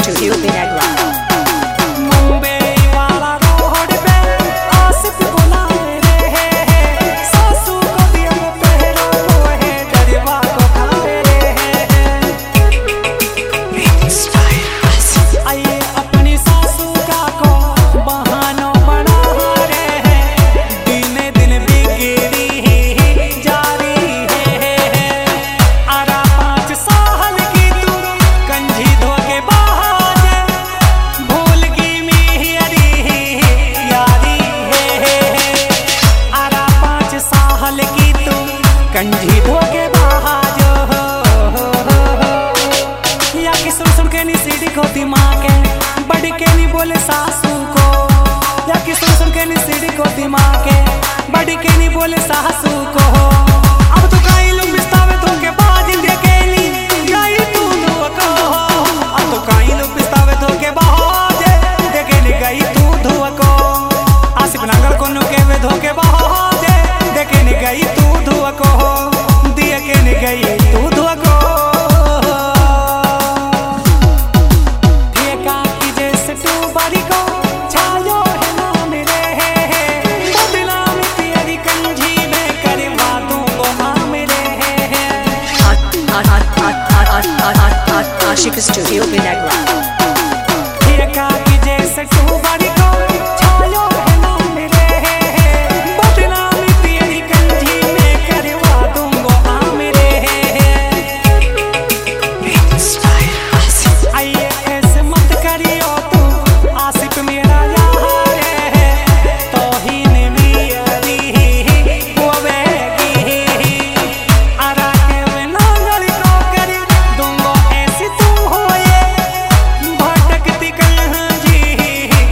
Studio Vinagla. कंजी धोके बहाजो या कि सुन के नी सीढ़ी को दिमाग के बड़ी के नी बोले सासू को या कि सुन के नी सीढ़ी को दिमाग के बड़ी के नी बोले सासू को अब तो कई लोग बिस्तावे धोके बाज देखेली गई तू धोको अब तो कई लोग बिस्तावे धोके बाज देखेली गई तू धोको आसिफ नगर को नुके वे धोके बाज देखेली गई तू धोको दिया के ने गई तू धोको ठेका की जैसे तू बड़ी को छायो है ना मेरे बदला में तेरी कंजी में करवा दूंगा हाँ मेरे Ashika Studio Vinagla. ठेका की जैसे तू बड़ी को छायो है ना मेरे बदला में तेरी कंजी में करवा दूंगा हाँ मेरे आइए ऐसे मत करियो तू आसिफ मेरा यार है तो ही ने मियारी होवेगी आरा के बिना गली को कर दूंगा ऐसी तू होए भटकती कहीं जी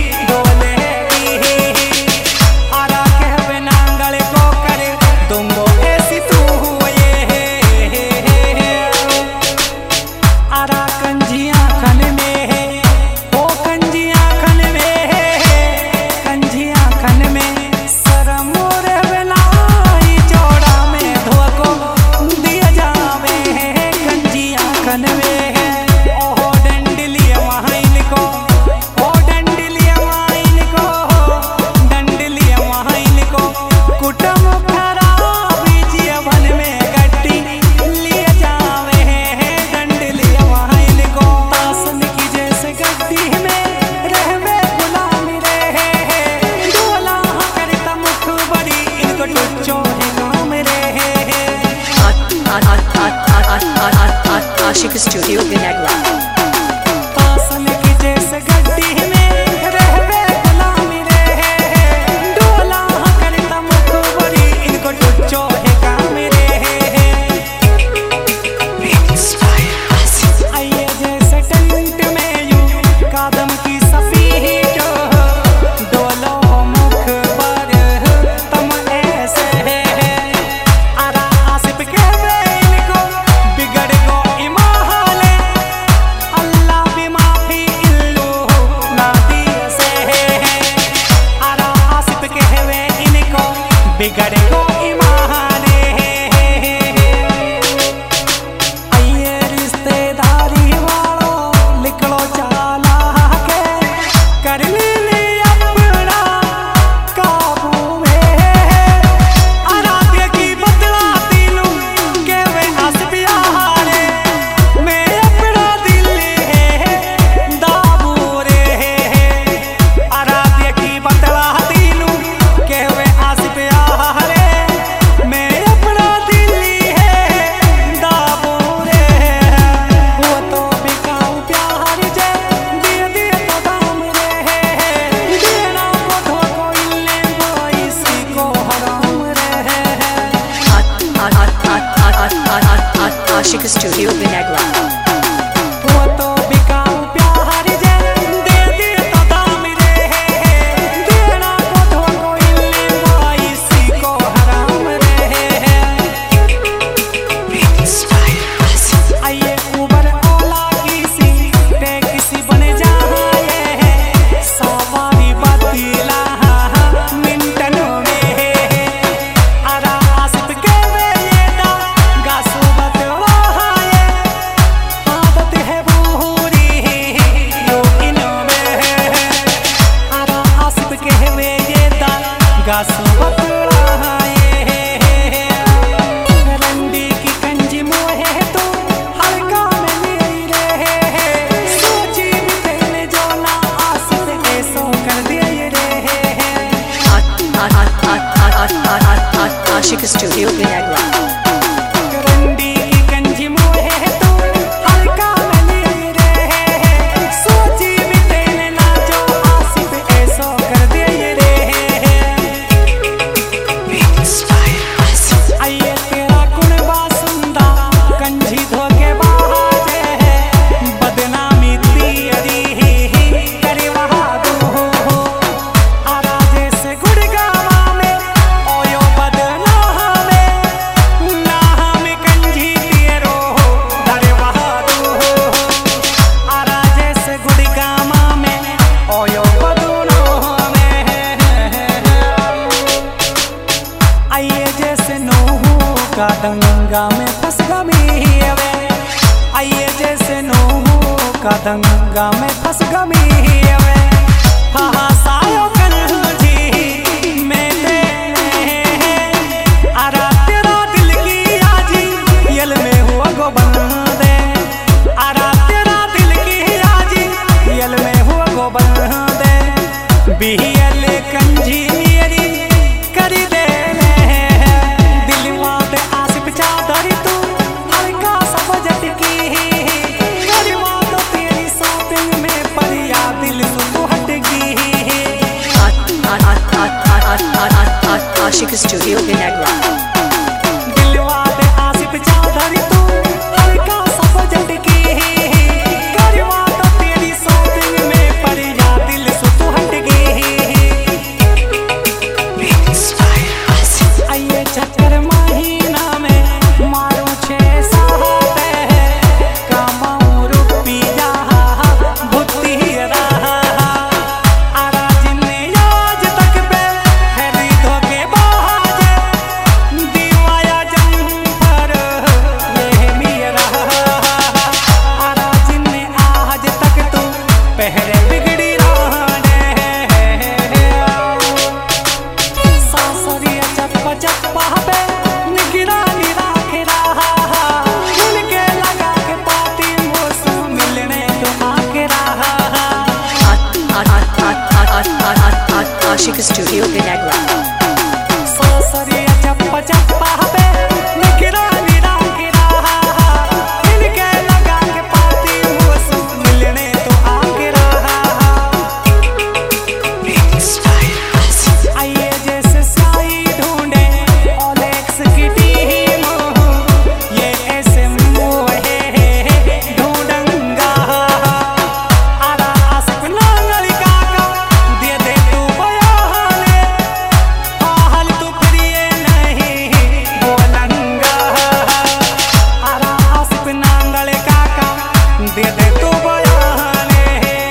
पतंगा में फंस गमी में हाँ सायो कंजी मेरे आरा तेरा दिल की आजी यल में हुआ गो बंदे आरा तेरा दिल की आजी यल में हुआ गो बंदे बियल कंजी मेरी कर दे दिल माते आसिफ चादरी तू हल्का सा बजट की Ashik Studio Vinagra. Dilwale Asif चादरी तू हल्का सा बजट की करवा तो तेरी शॉपिंग में पर या दिल से तू हट गई आइए चक्कर महीना में मारो 6-7 कमाऊं रुपया बुद्धि रहा आरा जिन्ने आज तक पे पहरे बिगड़ी सासरिया चप्पा चप्पा पे निगरानी राख रहा दिल के लगा के पाती मौसम मिलने तो आके रहा Ashik Studio Vinagra. सासरिया चप्पा चप्पा पे निगरानी राख रहा दिल के लगा के पाती मौसम मिलने तो आके रहा आइए जैसे साई ढूंढे ओलेक्स की टीम ये ऐसे मुहे ढूंढूंगा आरा आसिफ नांगल काका दे दे तू बयाने हाल तू प्रिय नहीं बोलूंगा आरा आसिफ नांगल काका दे दे तू बयाने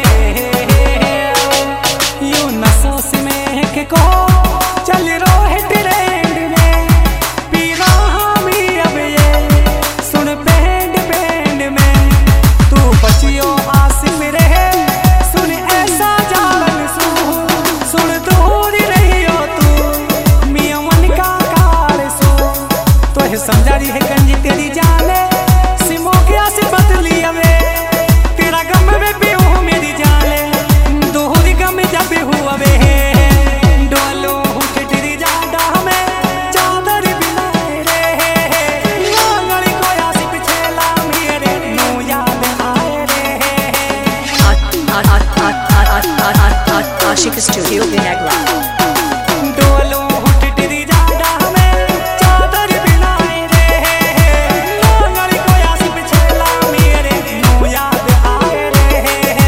यूं न सोच में के को चल रोहे ट्रेंड में पीरा हमी अब ये सुन बैंड में तू बचियो आसिफ रहे सुन ऐसा जावन सुन दूर रहियो तू मियां मन का कार तो है समझा रही है कंजी तेरी जाने सिमो क्या से बदली अवे तेरा गम में भी हूँ मेरी जाने दोहरी गम जब हुआ वे डोलो टिटरी जाडा में चादर बिनाए रे नांगल को आसिफ छेला मेरे नो याद आए रे Ashik Studio Vinagra. डोलो टिटरी जाडा में चादर बिनाए रे नांगल को आसिफ छेला मेरे नो याद आए रे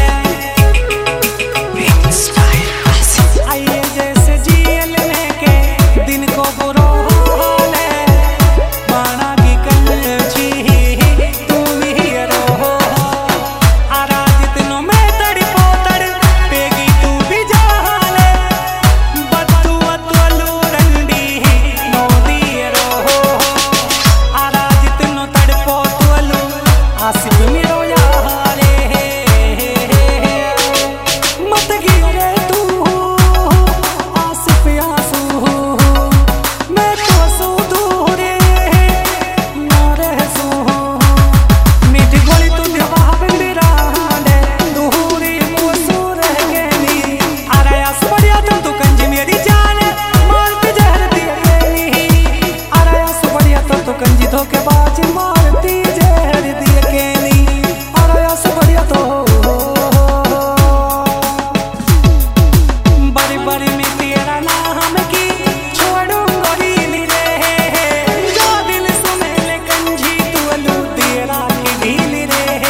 आइए जैसे जील के दिन को बुरो हाले बाना की कंजी तू ही रहो आरा जितनों में तड़पो पेगी तू भी जाले बत्तू अतवलू रंडी नो दिए रहो आरा जितनों तड़पो तुअलू आसिफ मेरो याले मत गिरे तू आसिफ आंसू मैं तो सू दूर ना रह सू मीठी गोली तू देवा बिंदिरा दे दूरी मुसू रह गई अरे आस बढ़िया तू कंजी मेरी जान मारती जहर दिए केनी अरे आस बढ़िया तू कंजी धोखेबाज मारती जहर दिए केनी अरे आस बढ़िया तो बड़ी बड़ी में तेरा नाम की छोड़ूंगा रील रे जो दिल सुने कंजी तू अलू तेरा की ढील रे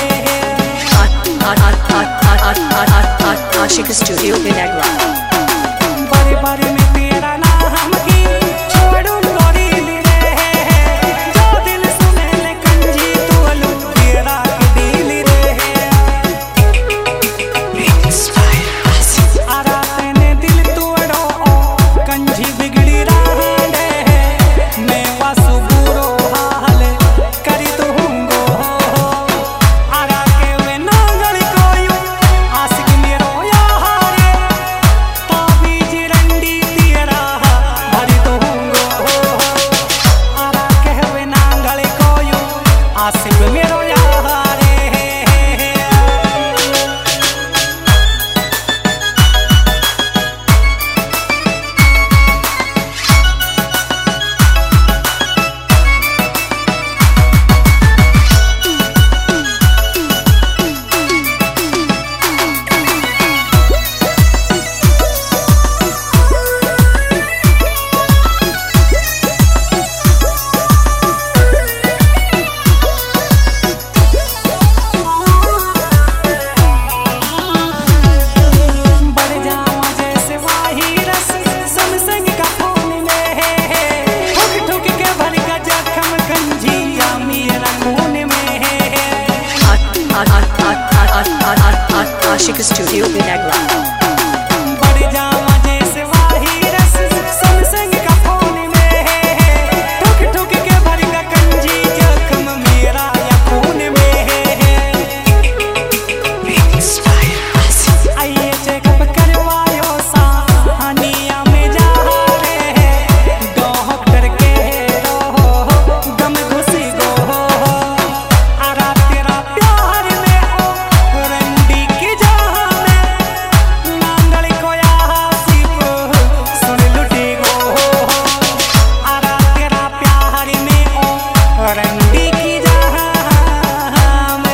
Ashik Studio Vinagra. बड़ी बड़ी में तेरा नाम की छोड़ूंगा रील रे जो दिल सुने कंजी तू अलू तेरा की ढील रे आरा तेने दिल तोड़ो कंजी बिगड़ी रांडे मैं वासु बुरो हाल करी दूंगो आरा के वे नांगल को Studio Vinagla. बढ़ जावा जैसे वाहिरस सनसंग का फोन में ठुक ठुक के भरेगा कंजी जख्म मेरा या खून में आइए चेकअप करवायो सानिया में जा रे डॉक्टर के रो गम घुसी गो आरा तेरा प्यार में ओ रंडी की जहां में नांगल को यासिप सुन लुटी गो आरा तेरा प्यार में ओ रंडी की जहां में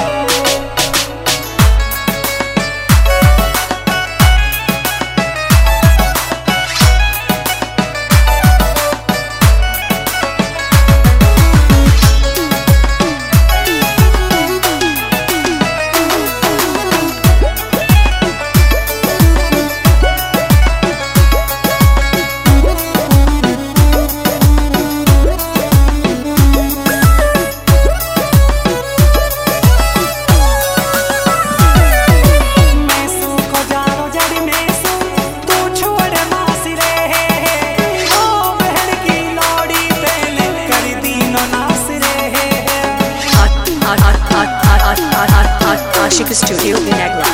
Ashika Studio Vinagla.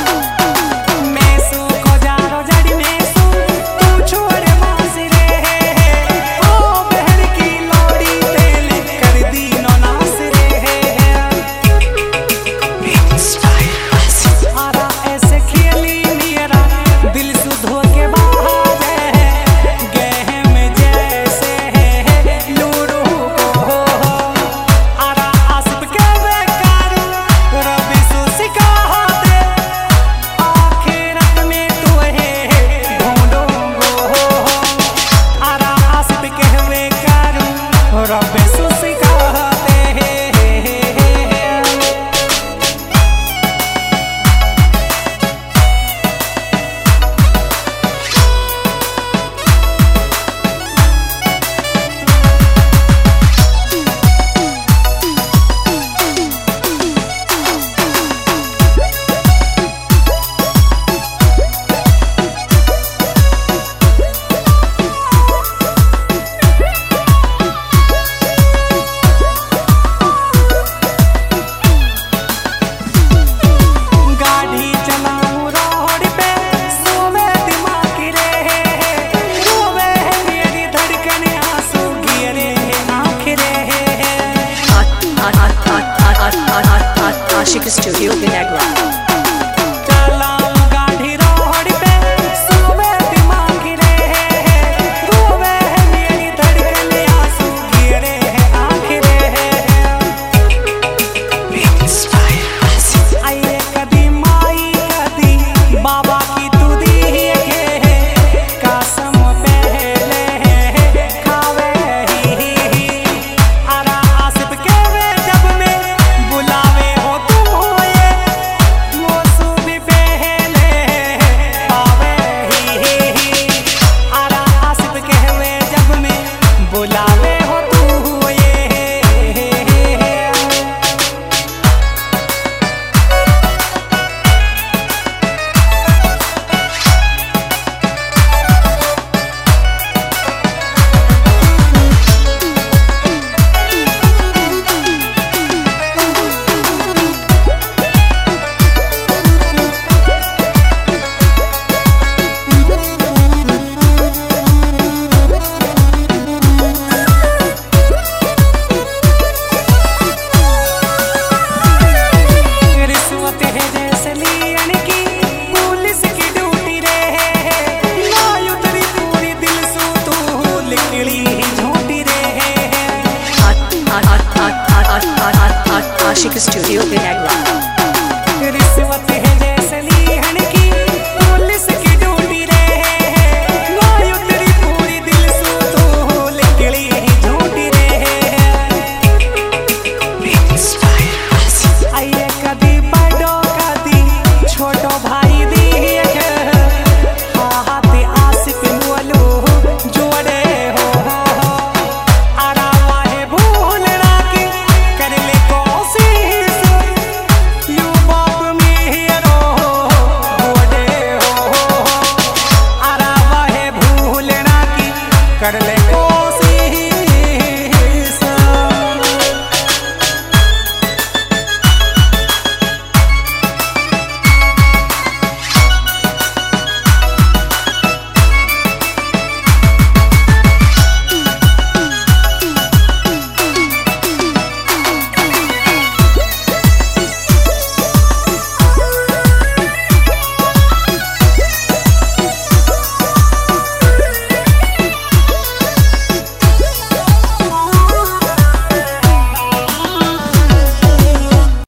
कर ले